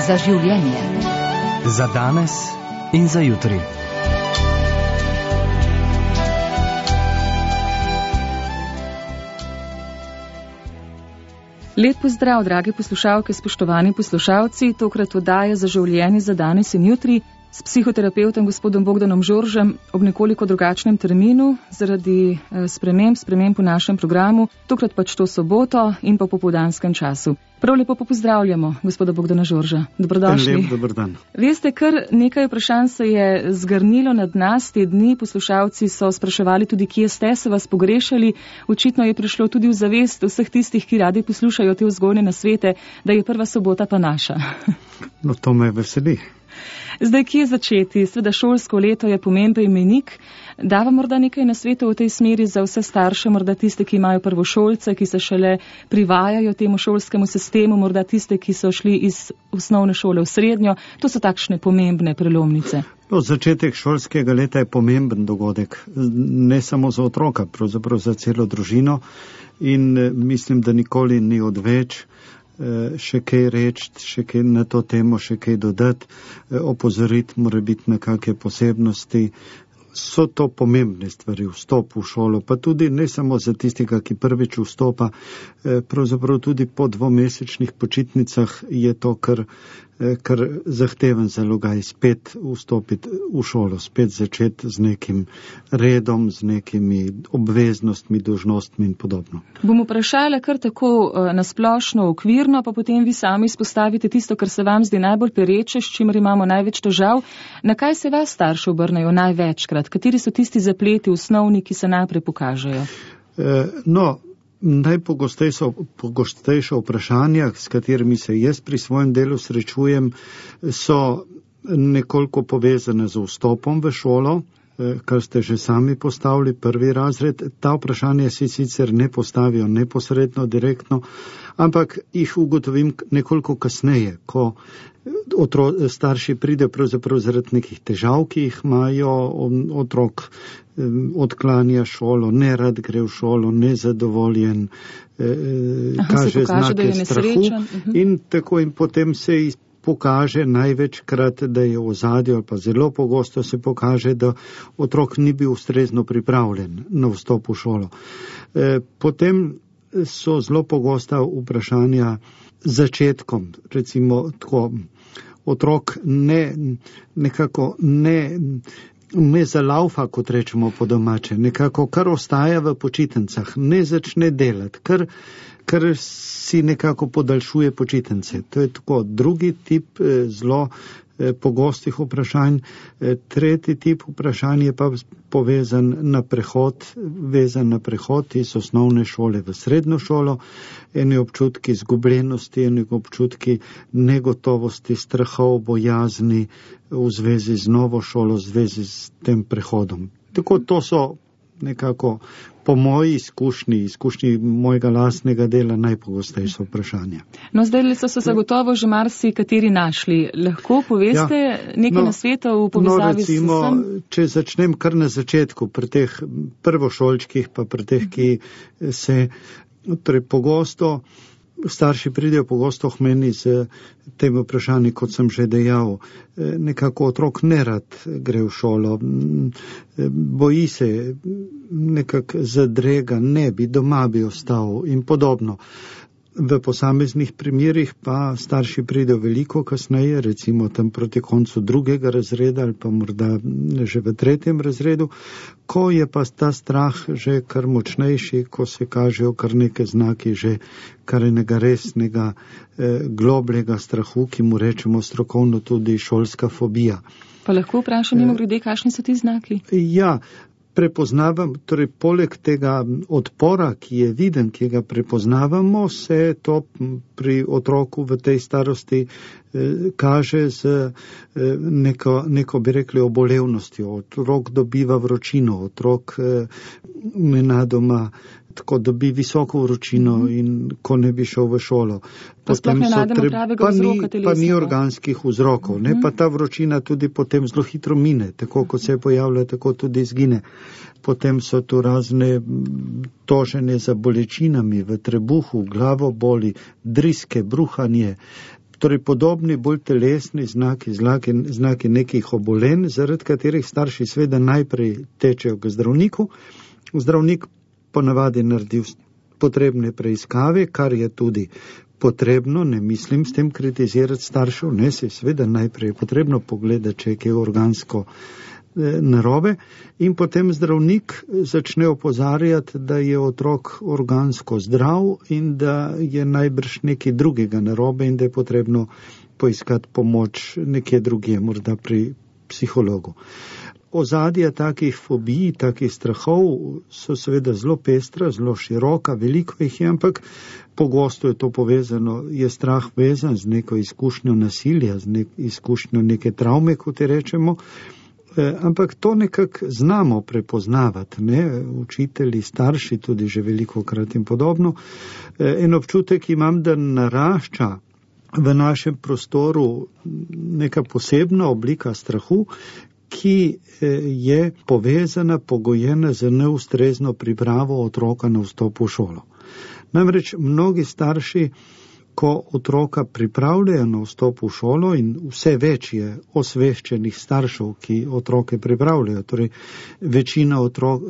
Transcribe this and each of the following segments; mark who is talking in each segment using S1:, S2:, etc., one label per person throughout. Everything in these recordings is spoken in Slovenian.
S1: za življenje.
S2: Za danes in za jutri.
S3: Lep pozdrav, drage poslušalke, spoštovani poslušalci, tokrat oddaja za življenje za danes in jutri s psihoterapevtom gospodom Bogdanom Žoržem ob nekoliko drugačnem terminu zaradi sprememb v našem programu, tokrat pač to soboto in po popoldanskem času. Prav lepo pozdravljamo gospoda Bogdana Žorža. Dobrodošli.
S4: Lep dober dan.
S3: Veste, kar nekaj vprašanj se je zgrnilo nad nas te dni, poslušalci so spraševali tudi, kje ste, se vas pogrešali. Očitno je prišlo tudi v zavest vseh tistih, ki radi poslušajo te vzgojne nasvete, da je prva sobota pa naša.
S4: No, to me veseli.
S3: Zdaj, kje začeti? Sveda šolsko leto je pomemben mejnik. Dava morda nekaj nasvetov v tej smeri za vse starše, morda tiste, ki imajo prvošolce, ki se šele privajajo temu šolskemu sistemu, morda tiste, ki so šli iz osnovne šole v srednjo. To so takšne pomembne prelomnice.
S4: No, začetek šolskega leta je pomemben dogodek, ne samo za otroka, pravzaprav za celo družino in mislim, da nikoli ni odveč. Še kaj reči, še kaj na to temo, še kaj dodati, opozoriti mora biti na kakšne posebnosti. So to pomembne stvari, vstop v šolo, pa tudi ne samo za tistega, ki prvič vstopa, pravzaprav tudi po 2-mesečnih počitnicah je to kar zahteven zalogaj spet vstopiti v šolo, spet začeti z nekim redom, z nekimi obveznostmi, dolžnostmi in podobno.
S3: Bom vprašala kar tako nasplošno, okvirno, pa potem vi sami izpostavite tisto, kar se vam zdi najbolj pereče, s čimer imamo največ težav. Na kaj se vas starši obrnejo največkrat? Kateri so tisti zapleti osnovni, ki se najprej pokažejo?
S4: Najpogostejša vprašanja, s katerimi se jaz pri svojem delu srečujem, so nekoliko povezane z vstopom v šolo, kar ste že sami postavili, prvi razred. Ta vprašanja si sicer ne postavijo neposredno, direktno, ampak jih ugotovim nekoliko kasneje, ko starši pridejo pravzaprav zaradi nekih težav, ki jih imajo, otrok odklanja šolo, ne rad gre v šolo, nezadovoljen, kaže znake strahu in tako in potem se pokaže največkrat, da je v ozadju ali pa zelo pogosto se pokaže, da otrok ni bil ustrezno pripravljen na vstop v šolo. Potem so zelo pogosta vprašanja začetkom, recimo tako, otrok ne zalaufa, kot rečemo po domače, nekako kar ostaja v počitnicah, ne začne delati, kar si nekako podaljšuje počitnice. To je tako drugi tip zelo pogostih vprašanj. Tretji tip vprašanj je pa vezan na prehod iz osnovne šole v srednjo šolo, eni občutki izgubljenosti, eni občutki negotovosti, strahov, bojazni v zvezi z novo šolo, v zvezi s tem prehodom. Tako to so nekako po moji izkušnji mojega lastnega dela najpogostejša vprašanja.
S3: No, zdaj so se zagotovo že marsikateri našli. Lahko poveste nekaj nasvetov v povezavi s vsem?
S4: Če začnem kar na začetku, pri teh prvošolčkih, pa pri teh, ki se pogosto, starši pridejo pogosto k meni z tem vprašanjem, kot sem že dejal, nekako otrok nerad gre v šolo, boji se, nekako zadrega, ne bi, doma bi ostal in podobno. V posameznih primerih pa starši pridejo veliko kasneje, recimo tam proti koncu 2. razreda ali pa morda že v 3. razredu, ko je pa ta strah že kar močnejši, ko se kažejo kar neke znaki že kar enega resnega globljega strahu, ki mu rečemo strokovno tudi šolska fobija.
S3: Pa lahko vprašam mimogrede, kakšni so ti znaki?
S4: Ja, prepoznavam, torej poleg tega odpora, ki je viden, ki ga prepoznavamo, se to pri otroku v tej starosti kaže z neko bi rekli obolevnostjo. Otrok dobiva vročino, otrok nenadoma tako dobi visoko vročino in ko ne bi šel v šolo. Pa ni organskih vzrokov, pa ta vročina tudi potem zelo hitro mine, tako kot se pojavlja, tako tudi izgine. Potem so tu razne toženje za bolečinami v trebuhu, glavo boli, driske, bruhanje, Torej podobni, bolj telesni znaki nekih obolenj, zaradi katerih starši seveda najprej tečejo k zdravniku. Zdravnik ponavadi naredi potrebne preiskave, kar je tudi potrebno, ne mislim s tem kritizirati staršev, ne, se seveda najprej je potrebno pogledati, če je kaj organsko narobe, in potem zdravnik začne opozarjati, da je otrok organsko zdrav in da je najbrž nekaj drugega narobe in da je potrebno poiskati pomoč nekje drugje, morda pri psihologu. Ozadja takih fobij, takih strahov so seveda zelo pestra, zelo široka, veliko jih je, ampak pogosto je to povezano, je strah vezan z neko izkušnjo nasilja, z izkušnjo neke travme, kot je rečemo, ampak to nekako znamo prepoznavati, ne? Učitelji, starši tudi že velikokrat in podobno. En občutek imam, da narašča v našem prostoru neka posebna oblika strahu, ki je povezana, pogojena z neustrezno pripravo otroka na vstop v šolo. Namreč mnogi starši, ko otroka pripravljajo na vstop v šolo, in vse več je osveščenih staršev, ki otroke pripravljajo, torej večina otrok,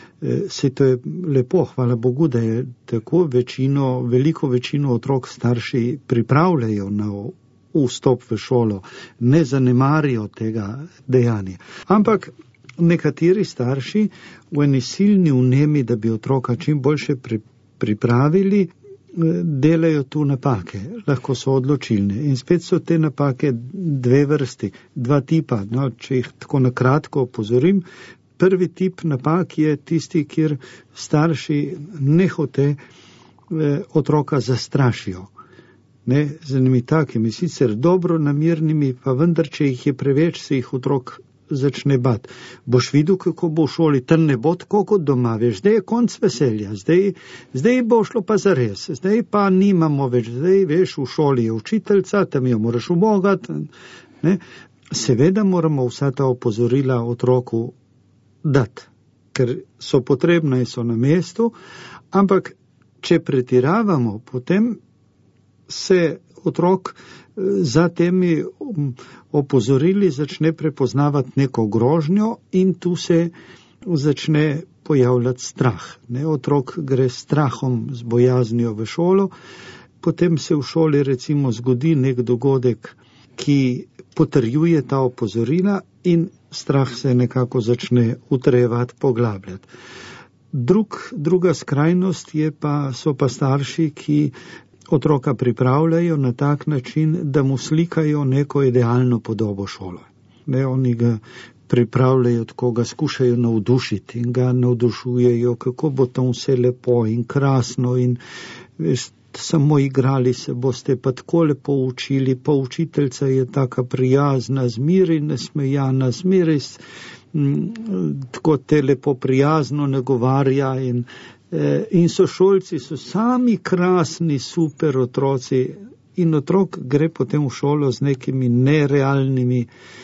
S4: se to je lepo, hvala Bogu, da je tako, veliko večino otrok starši pripravljajo na vstop v šolo, ne zanemarijo tega dejanja. Ampak nekateri starši v eni silni vnemi, da bi otroka čim boljše pripravili, delajo tu napake, lahko so odločilne. In spet so te napake dve vrsti, dva tipa, no, če jih tako na kratko opozorim. Prvi tip napak je tisti, kjer starši nehote otroka zastrašijo. Ne, z njimi takimi, sicer dobro namernimi, pa vendar, če jih je preveč, se jih otrok začne bati. Boš videl, kako bo v šoli, tam ne bo tako kot doma, veš, zdaj je konc veselja, zdaj bo šlo pa zares, zdaj pa nimamo več, zdaj veš, v šoli je učiteljica, tam jo moraš ubogati. Ne. Seveda moramo vsa ta opozorila otroku dati, ker so potrebna in so na mestu, ampak če pretiravamo, potem se otrok za temi opozorili začne prepoznavati neko grožnjo in tu se začne pojavljati strah. Ne, otrok gre s strahom, z bojaznijo v šolo, potem se v šoli recimo zgodi nek dogodek, ki potrjuje ta opozorila in strah se nekako začne utrjevati, poglabljati. Druga skrajnost so pa starši, ki otroka pripravljajo na tak način, da mu slikajo neko idealno podobo šole. Ne, oni ga pripravljajo, tako ga skušajo navdušiti in ga navdušujejo, kako bo tam vse lepo in krasno in samo igrali se boste, pa tako lepo učili, pa učiteljica je taka prijazna, zmeraj nasmejana, zmeraj tako te lepo prijazno nagovarja in sošolci so sami krasni, super otroci in otrok gre potem v šolo z nekimi nerealnimi,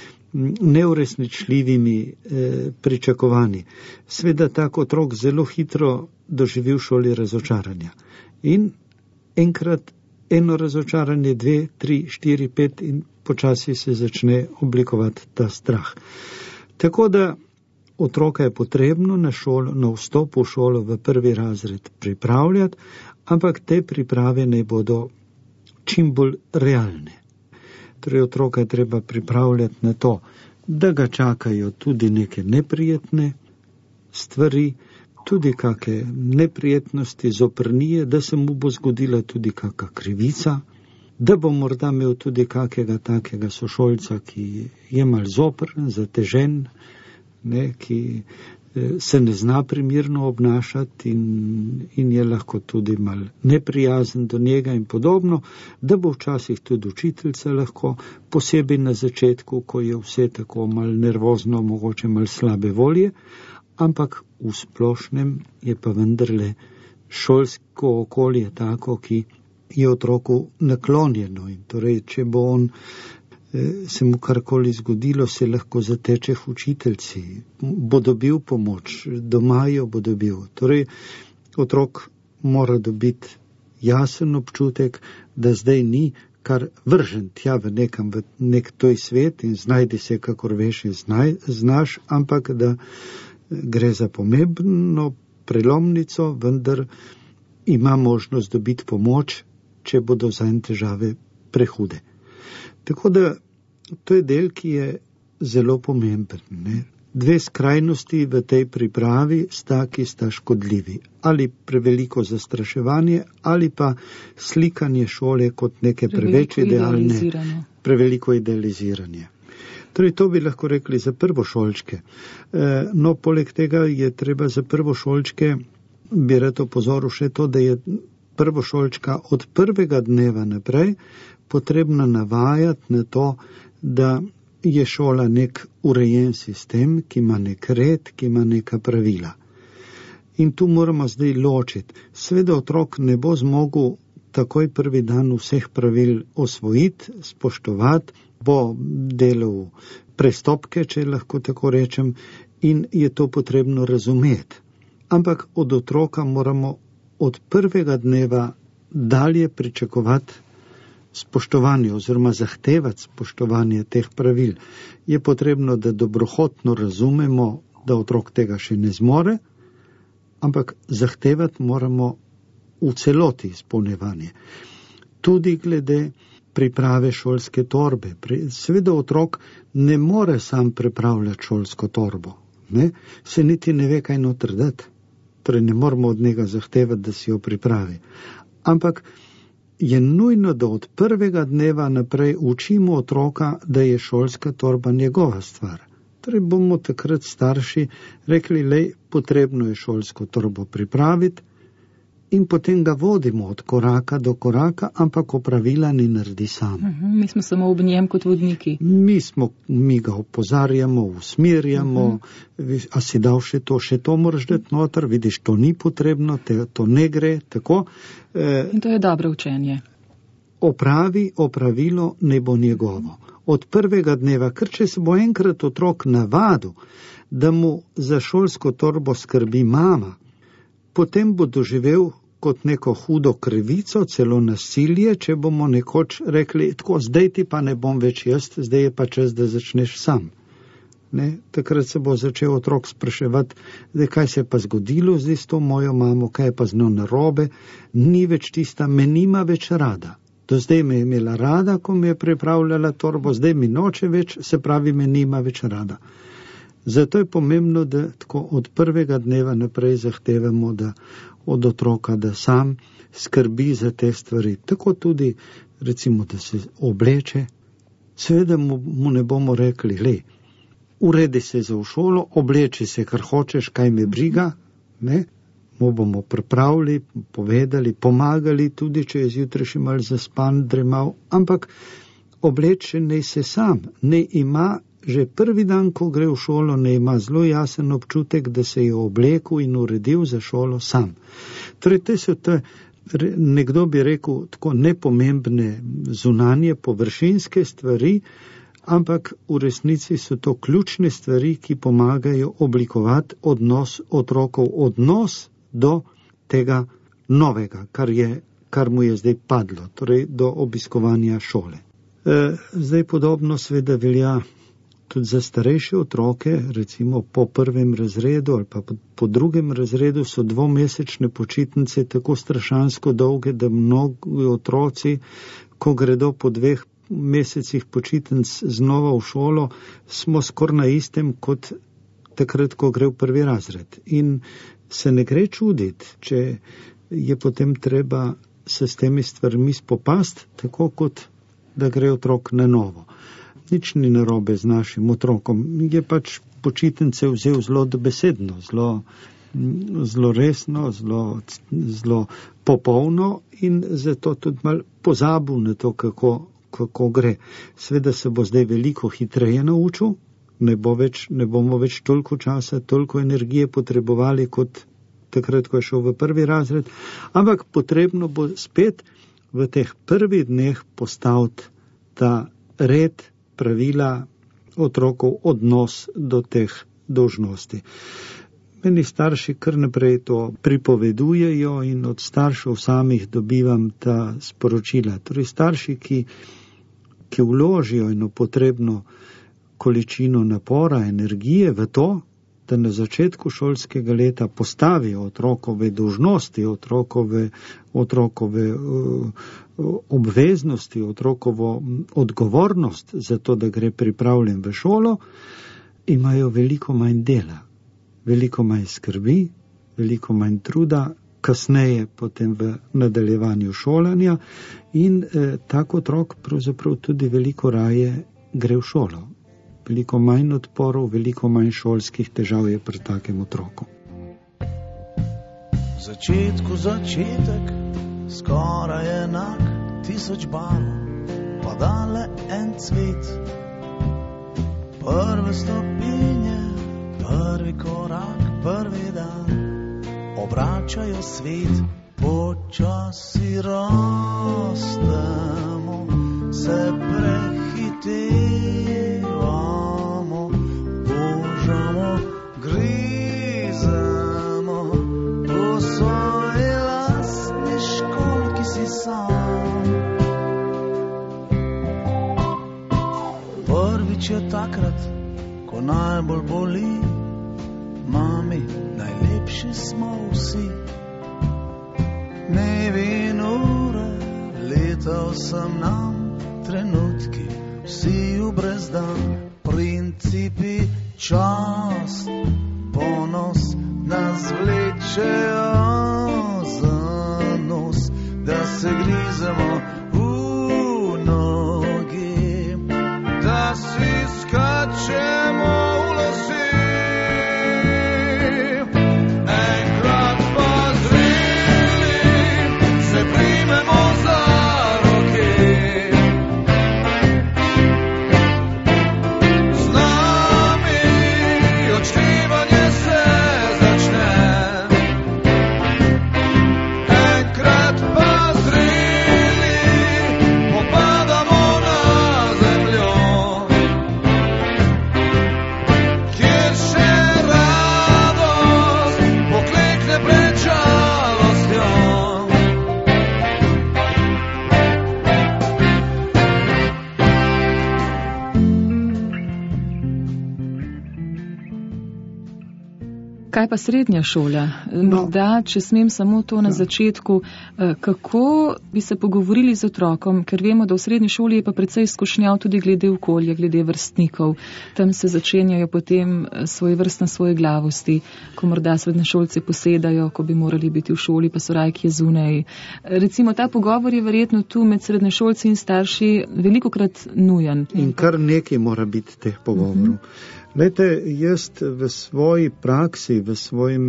S4: neuresničljivimi pričakovanji. Sveda tak otrok zelo hitro doživi v šoli razočaranja. In enkrat eno razočaranje, 2, 3, 4, 5 in počasi se začne oblikovati ta strah. Tako da otroka je potrebno na vstop v šolo v prvi razred pripravljati, ampak te priprave ne bodo čim bolj realne. Torej otroka je treba pripravljati na to, da ga čakajo tudi neke neprijetne stvari, tudi kakšne neprijetnosti, zoprnije, da se mu bo zgodila tudi kakšna krivica, da bo morda imel tudi kakega takega sošolca, ki je mal zoprn, zatežen, ne, ki se ne zna primirno obnašati in je lahko tudi mal neprijazen do njega in podobno, da bo včasih tudi učiteljica lahko, posebej na začetku, ko je vse tako mal nervozno, mogoče mal slabe volje, ampak v splošnem je pa vendarle šolsko okolje tako, ki je otroku naklonjeno in torej, če bo on se mu karkoli zgodilo, se lahko zateče v učiteljici, bo dobil pomoč, doma jo bo dobil. Torej, otrok mora dobiti jasen občutek, da zdaj ni kar vržen tja v nek toj svet in znajdi se, kakor veš in znaš, ampak da gre za pomembno prelomnico, vendar ima možnost dobiti pomoč, če bodo zanj težave prehude. Tako da to je del, ki je zelo pomemben. Ne? Dve skrajnosti v tej pripravi sta, ki sta škodljivi. Ali preveliko zastraševanje, ali pa slikanje šole kot neke preveč idealne, preveliko idealiziranje. Torej, to bi lahko rekli za prvošolčke. No, poleg tega je treba za prvošolčke, bi rad opozoril še to, da je prvošolčka od prvega dneva naprej potrebno navajati na to, da je šola nek urejen sistem, ki ima nek red, ki ima neka pravila. In tu moramo zdaj ločiti. Seveda otrok ne bo zmogel takoj prvi dan vseh pravil osvojiti, spoštovati, bo delal prestopke, če lahko tako rečem, in je to potrebno razumeti. Ampak od otroka moramo od prvega dneva dalje pričakovati spoštovanje oziroma zahtevati spoštovanje teh pravil. Je potrebno, da dobrohotno razumemo, da otrok tega še ne zmore, ampak zahtevati moramo v celoti izpolnjevanje. Tudi glede priprave šolske torbe. Seveda otrok ne more sam pripravljati šolsko torbo. Ne? Se niti ne ve, kaj noter dati. Torej ne moramo od njega zahtevati, da si jo pripravi. Ampak je nujno, da od prvega dneva naprej učimo otroka, da je šolska torba njegova stvar. Torej bomo takrat starši rekli, lej, potrebno je šolsko torbo pripraviti in potem ga vodimo od koraka do koraka, ampak opravila ni naredi sam.
S3: Mi smo samo ob njem kot vodniki.
S4: Mi ga opozarjamo, usmerjamo, a si dal še to moraš dati noter, vidiš, to ni potrebno, to ne gre, tako.
S3: In to je dobro učenje.
S4: Opravilo ne bo njegovo. Od prvega dneva, ker če se bo enkrat otrok navadil, da mu za šolsko torbo skrbi mama, potem bo doživel kot neko hudo krivico, celo nasilje, če bomo nekoč rekli, tako, zdaj ti pa ne bom več jaz, zdaj je pa čas, da začneš sam. Ne? Takrat se bo začel otrok spraševati, zdaj kaj se je pa zgodilo zdaj s to mojo mamo, kaj je pa z njo narobe, ni več tista, me nima več rada. Do zdaj me je imela rada, ko mi je pripravljala torbo, zdaj mi noče več, se pravi, me nima več rada. Zato je pomembno, da tako od prvega dneva naprej zahtevamo, da od otroka, da sam skrbi za te stvari. Tako tudi, recimo, da se obleče. Seveda mu ne bomo rekli, lej, uredi se za v šolo, obleči se, kar hočeš, kaj me briga, ne? Mu bomo pripravili, povedali, pomagali, tudi če je zjutraj še malo zaspan, dremal, ampak obleče naj se sam, ne ima že prvi dan, ko gre v šolo, ne ima zelo jasen občutek, da se je oblekel in uredil za šolo sam. Torej, te so nekdo bi rekel, tako nepomembne zunanje, površinske stvari, ampak v resnici so to ključne stvari, ki pomagajo oblikovati otrokov odnos do tega novega, kar mu je zdaj padlo, torej do obiskovanja šole. Zdaj podobno seveda velja tudi za starejše otroke, recimo po prvem razredu ali pa po drugem razredu so dvomesečne počitnice tako strašansko dolge, da mnogi otroci, ko gredo po 2 mesecih počitnic znova v šolo, smo skoraj na istem kot takrat, ko gre v prvi razred. In se ne gre čuditi, če je potem treba se s temi stvarmi spopasti, tako kot da gre otrok na novo. Nič ni narobe z našim otrokom. Je pač počitnice vzel zelo dobesedno, zelo resno, zelo popolno in zato tudi malo pozabil na to, kako gre. Sveda se bo zdaj veliko hitreje naučil, ne bomo več toliko časa, toliko energije potrebovali kot takrat, ko je šel v prvi razred, ampak potrebno bo spet v teh prvih dneh postaviti ta red, pravila, otrokov odnos do teh dolžnosti. Meni starši kar naprej to pripovedujejo in od staršev samih dobivam ta sporočila. Torej starši, ki vložijo eno potrebno količino napora, energije v to, da na začetku šolskega leta postavijo otrokove dolžnosti, otrokove obveznosti, otrokovo odgovornost za to, da gre pripravljen v šolo, imajo veliko manj dela, veliko manj skrbi, veliko manj truda, kasneje potem v nadaljevanju šolanja in tak otrok pravzaprav tudi veliko raje gre v šolo. Veliko manj odporov, veliko manj šolskih težav je pri takem otroku.
S1: V začetek, skoraj enak 1000 barv, pa dale en cvet. Prve stopinje, prvi korak, prvi dan, obračajo svet, počasi rastemo, se prehitevamo, božamo, grizemo, po svoji lastni školi, ki si sam. Prvič je takrat, ko najbolj boli, mami, najlepši smo vsi. Dnevi in ure, leta vsem nam, trenutki, vsi v brezdan, principi, čast, ponos, nas vlečejo za nos, da se grizemo v nogi, da si skačemo v lasi. Enkrat pa zreli, se primemo za roke. Z nami odštevanje se začne. Enkrat pa zreli, popadamo na zemljo, kjer še radost poklekne pred žalostjo.
S3: Kaj pa srednja šola? Morda, če smem samo to na začetku, kako bi se pogovorili z otrokom, ker vemo, da v srednji šoli je pa precej izkušnjav tudi glede okolja, glede vrstnikov. Tam se začenjajo potem svojevrstne svojeglavosti, ko morda srednješolci posedajo, ko bi morali biti v šoli, pa so rajkje zunaj. Recimo, ta pogovor je verjetno tu med srednješolci in starši velikokrat nujen.
S4: In kar nekaj mora biti teh pogovorov. Glejte, jaz v svoji praksi, v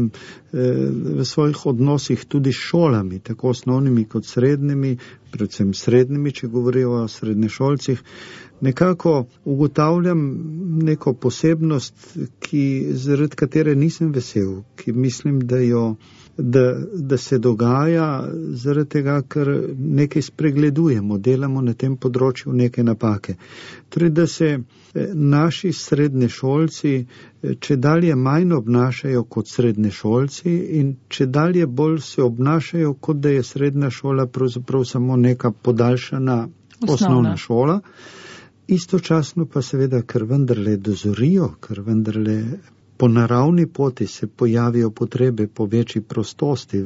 S4: svojih odnosih tudi s šolami, tako osnovnimi kot srednjimi, predvsem srednjimi, če govorijo o srednješolcih, nekako ugotavljam neko posebnost, zaradi katere nisem vesel, ki mislim, da se dogaja zaradi tega, ker nekaj spregledujemo, delamo na tem področju neke napake. Torej, da se naši srednješolci čedalje manj obnašajo kot srednješolci in čedalje bolj se obnašajo, kot da je srednja šola pravzaprav samo neka podaljšana osnovna šola. Istočasno pa seveda, ker vendarle dozorijo, ker vendarle po naravni poti se pojavijo potrebe po večji prostosti,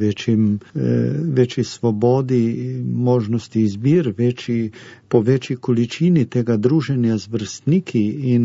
S4: večji svobodi, možnosti izbir, po večji količini tega druženja z vrstniki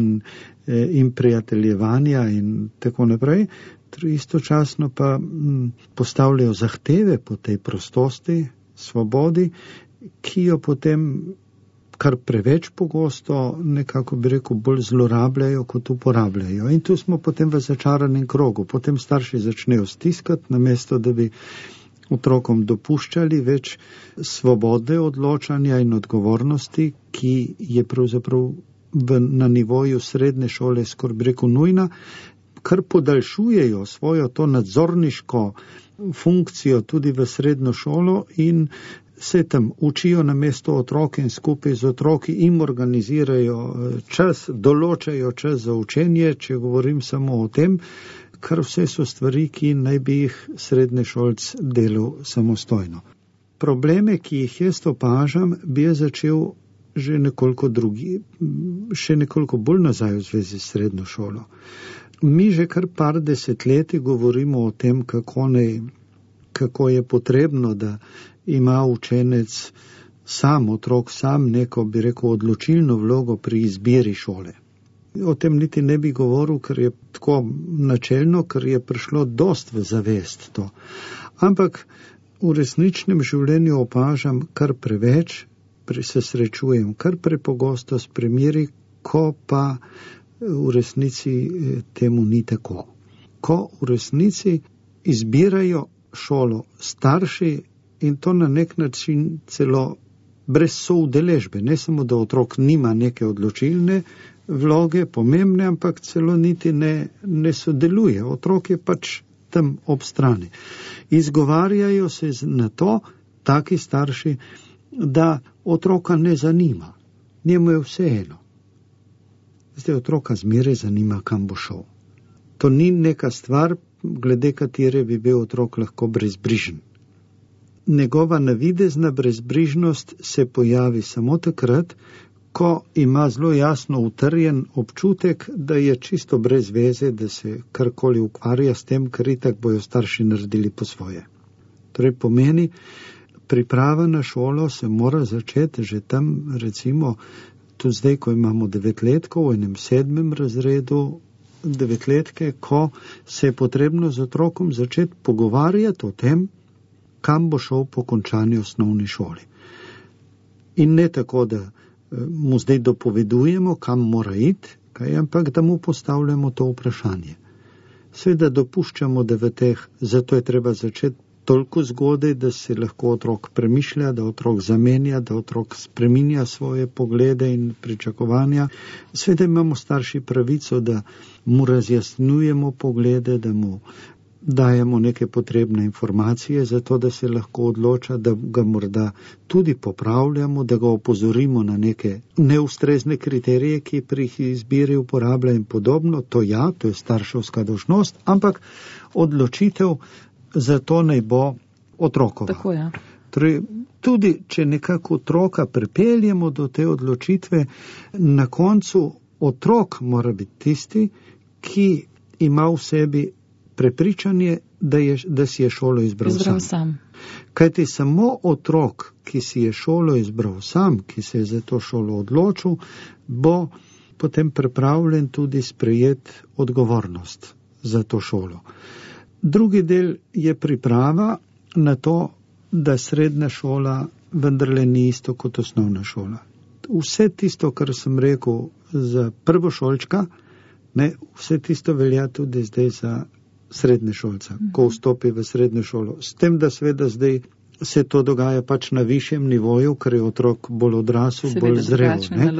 S4: in prijateljevanja in tako naprej. Istočasno pa postavljajo zahteve po tej prostosti, svobodi, ki jo potem kar preveč pogosto, nekako bi rekel, bolj zlorabljajo, kot uporabljajo. In tu smo potem v začaranem krogu. Potem starši začnejo stiskati, namesto da bi otrokom dopuščali več svobode odločanja in odgovornosti, ki je pravzaprav na nivoju srednje šole skoraj bi rekel nujna, kar podaljšujejo svojo to nadzorniško funkcijo tudi v srednjo šolo in se tam učijo namesto otroke in skupaj z otroki jim organizirajo čas, določajo čas za učenje, če govorim samo o tem, kar vse so stvari, ki naj bi jih srednješolc delal samostojno. Probleme, ki jih jaz opažam, bi je začel že nekoliko bolj nazaj v zvezi s srednjo šolo. Mi že kar par desetletij govorimo o tem, kako je potrebno, da ima učenec otrok sam neko, bi rekel, odločilno vlogo pri izbiri šole. O tem niti ne bi govoril, ker je tako načelno, ker je prišlo dost v zavest to. Ampak v resničnem življenju opažam kar preveč, se srečujem kar prepogosto s primeri, ko pa v resnici temu ni tako. Ko v resnici izbirajo šolo starši in to na nek način celo brez soudeležbe, ne samo, da otrok nima neke odločilne vloge, pomembne, ampak celo niti ne sodeluje. Otrok je pač tam ob strani. Izgovarjajo se na to taki starši, da otroka ne zanima. Njemu je vseeno. Zdaj otroka zmeraj zanima, kam bo šel. To ni neka stvar, glede katere bi bil otrok lahko brezbrižen. Njegova navidezna brezbrižnost se pojavi samo takrat, ko ima zelo jasno utrjen občutek, da je čisto brez veze, da se karkoli ukvarja s tem, kar itak bojo starši naredili po svoje. Torej pomeni, priprava na šolo se mora začeti že tam, recimo, tudi zdaj, ko imamo 9-letko v enem 7. razredu, 9-letke, ko se je potrebno z otrokom začeti pogovarjati o tem, kam bo šel po končani osnovni šoli. In ne tako, da mu zdaj dopovedujemo, kam mora iti, ampak da mu postavljamo to vprašanje. Seveda dopuščamo, da zato je treba začeti toliko zgodaj, da se lahko otrok premišlja, da otrok zamenja, da otrok spreminja svoje poglede in pričakovanja. Seveda imamo starši pravico, da mu razjasnjujemo poglede, da mu dajemo neke potrebne informacije, zato da se lahko odloča, da ga morda tudi popravljamo, da ga opozorimo na neke neustrezne kriterije, ki pri izbiri uporablja in podobno. To je starševska dolžnost, ampak odločitev za to naj bo otrokova.
S3: Tako je.
S4: Torej, tudi če nekako otroka pripeljemo do te odločitve, na koncu otrok mora biti tisti, ki ima v sebi prepričanje, da si je šolo izbral sam. Kajti samo otrok, ki si je šolo izbral sam, ki se je za to šolo odločil, bo potem pripravljen tudi sprejeti odgovornost za to šolo. Drugi del je priprava na to, da srednja šola vendarle ni isto kot osnovna šola. Vse tisto, kar sem rekel za prvošolčka, vse tisto velja tudi zdaj za srednješolca, ko vstopi v srednjo šolo. S tem, da seveda zdaj se to dogaja pač na višjem nivoju, ker je otrok bolj odrasel, bolj zrel.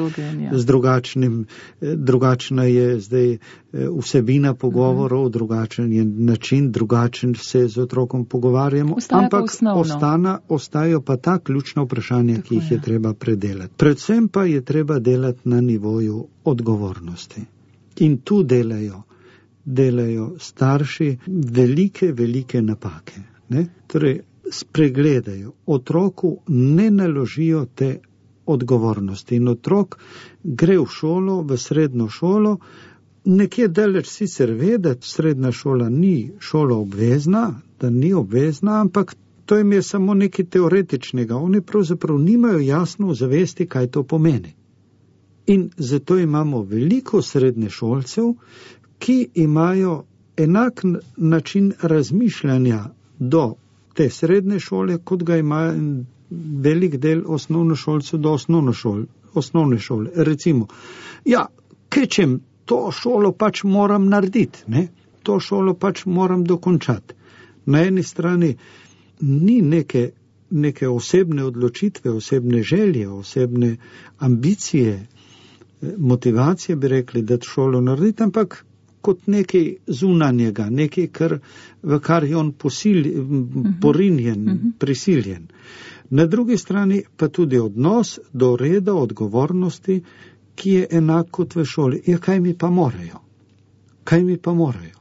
S4: Drugačna je zdaj vsebina pogovorov, drugačen je način, drugačen se z otrokom pogovarjamo, ampak ostajajo pa ta ključna vprašanja, ki jih je treba predelati. Predvsem pa je treba delati na nivoju odgovornosti. In tu delajo starši velike napake. Torej, spregledajo. Otroku ne naložijo te odgovornosti. In otrok gre v šolo, v srednjo šolo, nekje daleč sicer ve, da srednja šola ni šola obvezna, da ni obvezna, ampak to jim je samo nekaj teoretičnega. Oni pravzaprav nimajo jasno v zavesti, kaj to pomeni. In zato imamo veliko srednješolcev, ki imajo enak način razmišljanja do te srednje šole, kot ga ima velik del osnovnošolcev do osnovne šole. Recimo, kečem, to šolo pač moram narediti, to šolo pač moram dokončati. Na eni strani ni neke osebne odločitve, osebne želje, osebne ambicije, motivacije, bi rekli, da šolo narediti, ampak kot nekaj zunanjega, nekaj, v kar je on porinjen, prisiljen. Na drugi strani pa tudi odnos do reda, odgovornosti, ki je enak kot v šoli. Kaj mi pa morajo?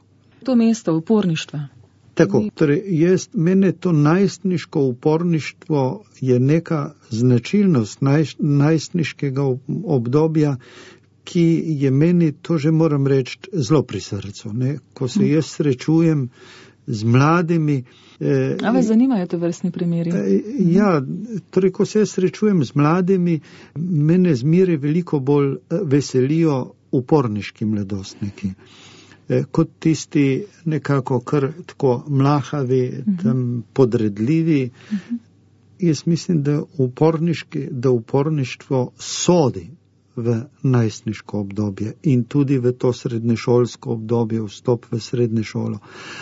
S3: to mesto uporništva.
S4: Tako, torej mene to najstniško uporništvo je neka značilnost najstniškega obdobja, ki je meni, to že moram reči, zelo pri srcu. Ne? Ko se jaz srečujem z mladimi...
S3: A vas zanimajo to vrstni primeri?
S4: Ja, torej, ko se srečujem z mladimi, mene zmeraj veliko bolj veselijo uporniški mladostniki. Kot tisti nekako kar tako mlahavi, tam podredljivi. Jaz mislim, da uporništvo sodi v najstniško obdobje in tudi v to srednješolsko obdobje, vstop v srednjo šolo.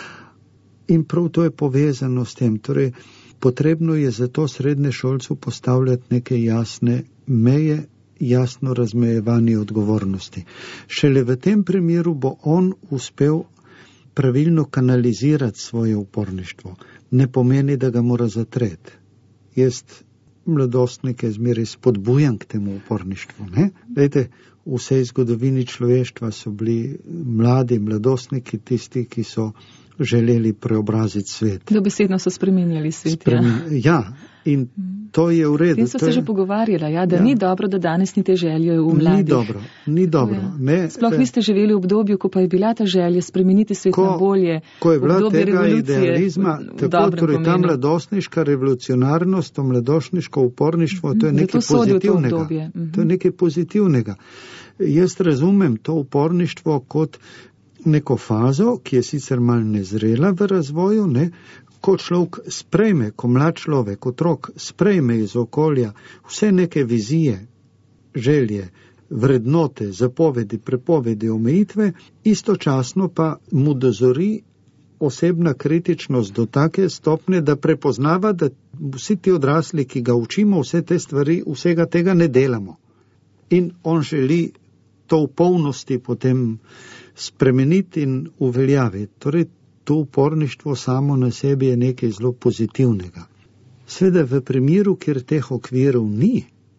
S4: In prav to je povezano s tem. Torej, potrebno je za to srednješolcu postavljati neke jasne meje, jasno razmejevanje odgovornosti. Šele v tem primeru bo on uspel pravilno kanalizirati svoje uporništvo. Ne pomeni, da ga mora zatreti. Jaz mladostnike zmeraj spodbujam k temu uporništvu. Dajte, v vsej zgodovini človeštva so bili mladostniki tisti, ki so želeli preobraziti svet.
S3: Dobesedno so spreminjali svet.
S4: Ja, in to je v redu.
S3: In so se že pogovarjali, da ni dobro, da danes ni te želje v mladih.
S4: Ni dobro.
S3: Sploh niste živeli v obdobju, ko pa je bila ta želja spremeniti svet na bolje.
S4: Ko je bila tega idealizma, tako torej ta mladostniška revolucionarnost, to mladostniško uporništvo, to je nekaj pozitivnega. To je nekaj pozitivnega. Jaz razumem to uporništvo kot neko fazo, ki je sicer malo nezrela v razvoju, ko človek sprejme, ko mlad človek, otrok sprejme iz okolja vse neke vizije, želje, vrednote, zapovedi, prepovedi, omejitve, istočasno pa mu dozori osebna kritičnost do take stopnje, da prepoznava, da vsi ti odrasli, ki ga učimo, vse te stvari, vsega tega ne delamo. In on želi to v polnosti potem spremeniti in uveljaviti. Torej, to uporništvo samo na sebi je nekaj zelo pozitivnega. Sveda v primeru, kjer teh okvirov ni,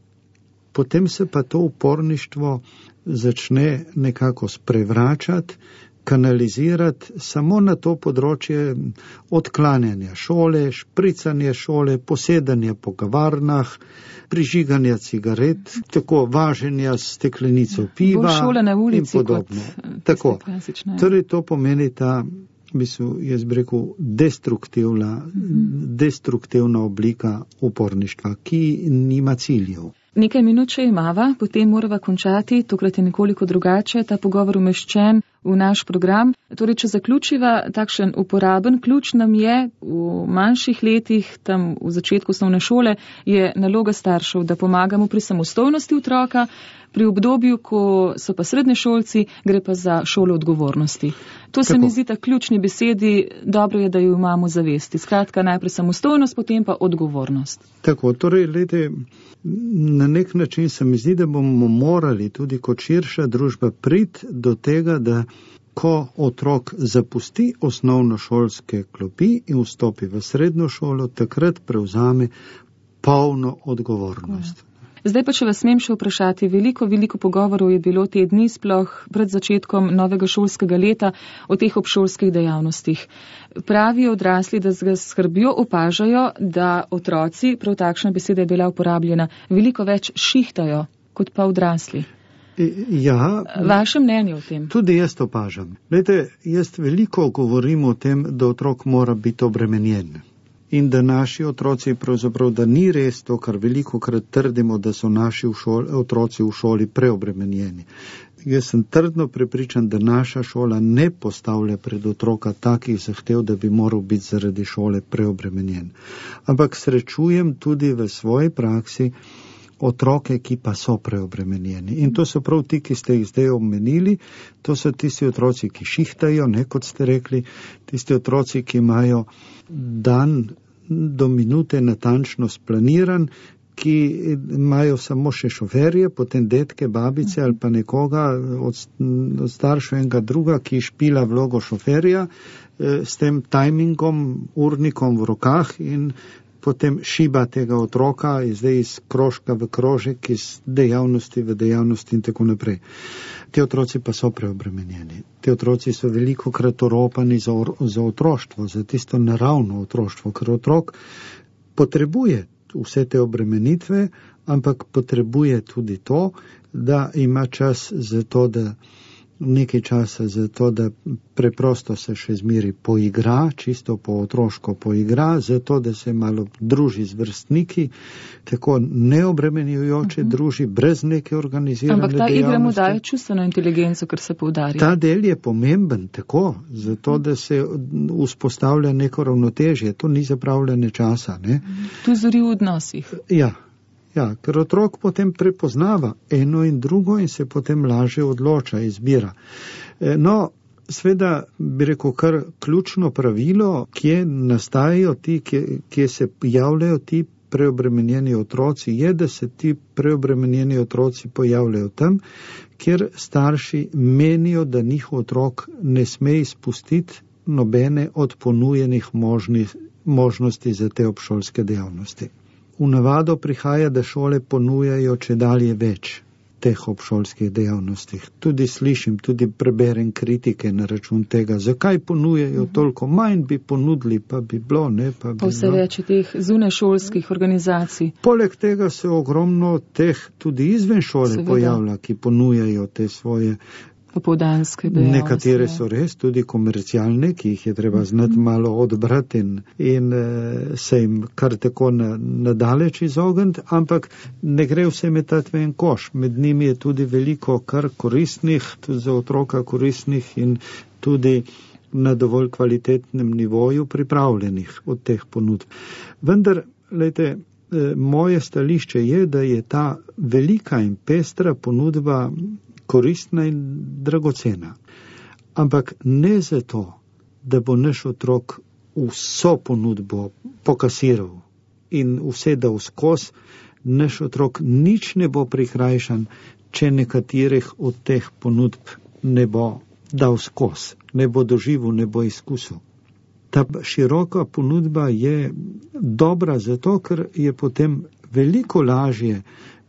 S4: potem se pa to uporništvo začne nekako sprevračati, kanalizirati samo na to področje odklanjanja šole, špricanja šole, posedanja po kavarnah, prižiganja cigaret, tako važenja steklenico piva in podobno. Tako. Torej to pomeni ta, jaz bi rekel, destruktivna oblika uporništva, ki nima ciljev.
S3: Nekaj minut še imava, potem morava končati, tokrat je nekoliko drugače, ta pogovor umeščen v naš program. Torej, če zaključiva, takšen uporaben ključ nam je v manjših letih, tam v začetku osnovne šole, je naloga staršev, da pomagamo pri samostojnosti otroka, pri obdobju, ko so pa srednješolci, gre pa za šolo odgovornosti. To se mi zdi ta ključni besedi, dobro je, da jo imamo zavesti. Skratka, najprej samostojnost, potem pa odgovornost.
S4: Tako, torej, glede, na nek način se mi zdi, da bomo morali tudi kot širša družba priti do tega, da ko otrok zapusti osnovnošolske klopi in vstopi v srednjo šolo, takrat prevzame polno odgovornost.
S3: Zdaj pa, če vas smem še vprašati, veliko pogovorov je bilo te dni, sploh pred začetkom novega šolskega leta, o teh obšolskih dejavnostih. Pravijo odrasli, da z skrbjo opažajo, da otroci, prav takšna beseda je bila uporabljena, veliko več šihtajo kot pa odrasli.
S4: Ja,
S3: vaše mnenje o tem?
S4: Tudi jaz opažam. Glejte, jaz veliko govorim o tem, da otrok mora biti obremenjen. In da naši otroci, pravzaprav, da ni res to, kar velikokrat trdimo, da so naši otroci v šoli preobremenjeni. Jaz sem trdno prepričan, da naša šola ne postavlja pred otroka takih zahtev, da bi moral biti zaradi šole preobremenjen. Ampak srečujem tudi v svoji praksi otroke, ki pa so preobremenjeni. In to so prav ti, ki ste jih zdaj omenili, to so tisti otroci, ki šihtajo, kot ste rekli, tisti otroci, ki imajo dan do minute natančno splaniran, ki imajo samo še šoferje, potem detke, babice ali pa nekoga od staršev enega druga, ki špila vlogo šoferja s tem tajmingom, urnikom v rokah in potem šiba tega otroka iz krožka v krožek, iz dejavnosti v dejavnosti in tako naprej. Ti otroci pa so preobremenjeni. Ti otroci so velikokrat oropani za otroštvo, za tisto naravno otroštvo, ker otrok potrebuje vse te obremenitve, ampak potrebuje tudi to, da ima čas za to, da nekaj časa za to, da preprosto se še zmeri poigra, čisto po otroško poigra, zato da se malo druži z vrstniki, tako neobremenjujoče druži, brez neke organizirane dejavnosti.
S3: Ampak ta igra mu daje čustveno inteligenco, kar se poudarja.
S4: Ta del je pomemben, tako, zato da se vzpostavlja neko ravnotežje, to ni zapravljanje časa. Ne?
S3: Tu zori v odnosih.
S4: Ja, ker otrok potem prepoznava eno in drugo in se potem lažje odloča, izbira. No, sveda bi rekel kar ključno pravilo, kje nastajajo ti, kje se javljajo ti preobremenjeni otroci, je, da se ti preobremenjeni otroci pojavljajo tam, kjer starši menijo, da njihov otrok ne sme izpustiti nobene od ponujenih možnosti za te obšolske dejavnosti. V navado prihaja, da šole ponujajo čedalje več teh obšolskih dejavnostih. Tudi slišim, tudi preberem kritike na račun tega, zakaj ponujajo toliko, manj bi ponudili, pa bi bilo, ne, pa bi bilo.
S3: Vse več teh zunajšolskih organizacij.
S4: Poleg tega se ogromno teh tudi izven šole pojavlja, ki ponujajo te svoje
S3: popoldanske dejavnosti.
S4: Nekatere so res tudi komercialne, ki jih je treba znati malo odbrati in se jim kar tako nadaleč izogniti, ampak ne gre vse metati v en koš. Med njimi je tudi veliko kar koristnih, tudi za otroka koristnih in tudi na dovolj kvalitetnem nivoju pripravljenih od teh ponudb. Vendar, glejte, moje stališče je, da je ta velika in pestra ponudba koristna in dragocena. Ampak ne zato, da bo naš otrok vso ponudbo pokasiral in vse dal skozi, naš otrok nič ne bo prikrajšan, če nekaterih od teh ponudb ne bo dal skozi, ne bo doživel, ne bo izkusil. Ta široka ponudba je dobra zato, ker je potem veliko lažje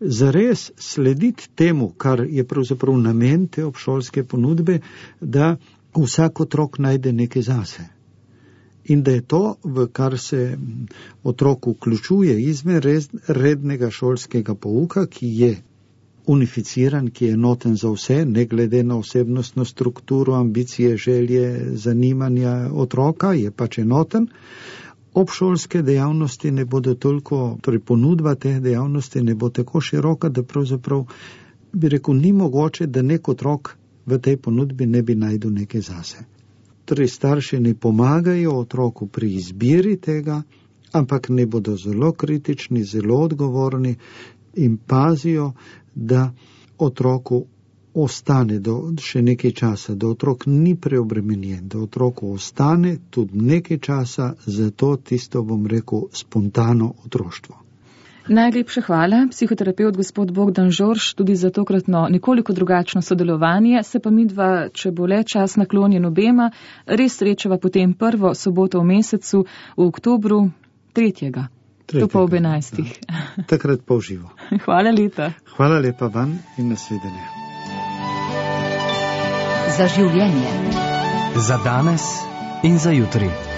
S4: zares slediti temu, kar je pravzaprav namen te obšolske ponudbe, da vsak otrok najde nekaj zase. In da je to, v kar se otrok vključuje izven rednega šolskega pouka, ki je unificiran, ki je enoten za vse, ne glede na osebnostno strukturo, ambicije, želje, zanimanja otroka, je pač enoten. Obšolske dejavnosti ne bodo toliko, torej ponudba teh dejavnosti ne bo tako široka, da pravzaprav bi rekel, ni mogoče, da nek otrok v tej ponudbi ne bi najdel nekaj zase. Torej starši ne pomagajo otroku pri izbiri tega, ampak ne bodo zelo kritični, zelo odgovorni in pazijo, da otroku ostane še nekaj časa, da otrok ni preobremenjen, da otroku ostane tudi nekaj časa, zato tisto, bom rekel, spontano otroštvo.
S3: Najlepša hvala, psihoterapevt gospod Bogdan Žorž, tudi za tokratno nekoliko drugačno sodelovanje. Se pa midva, če bo le čas naklonjen obema, res srečava potem prvo soboto v mesecu, v oktobru 3. To pa ob 11.
S4: Takrat pa v živo.
S3: Hvala lepa.
S4: Hvala lepa vam in nasvidenje.
S2: Za življenje. Za danes in za jutri.